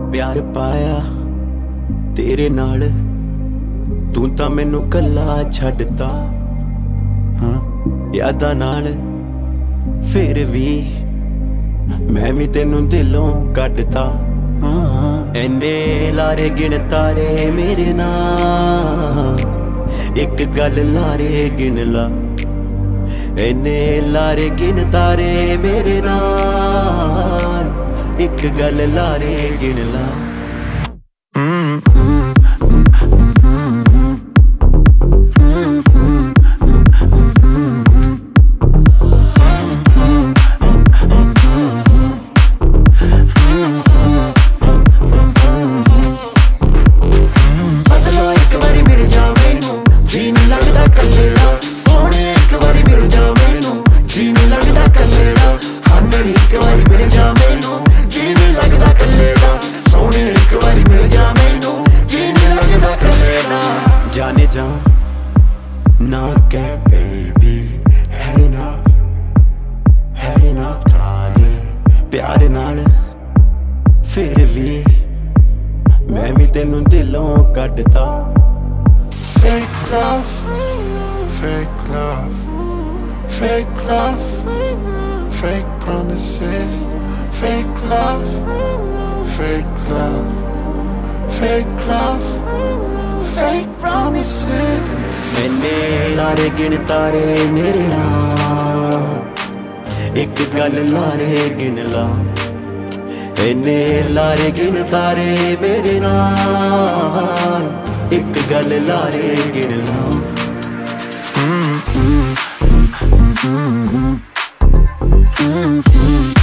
प्यार पाया तेरे नाल, तू तां मैनू कल्ला छड्डता। हाँ यादां नाल फिर भी मैं भी तेनू दिलों कड्डता। हाँ इन्ने लारे गिन तारे मेरे नाल, एक गल लारे गिन ला। इन्ने लारे गिन तारे मेरे नाल, एक गल लारे गिन ला। जाने जा ना कह बेबी, had enough ताने प्यार नाल फिर भी मैं भी तेनू दिलों कड्डता। Fake love, fake love, fake love, fake promises. Fake love, fake love, fake love, fake promises. इन्ने लारे गिन तारे मेरे नाल, एक गल लारे गिन ला। इन्ने लारे गिन तारे मेरे नाल, एक गल लारे गिन ला।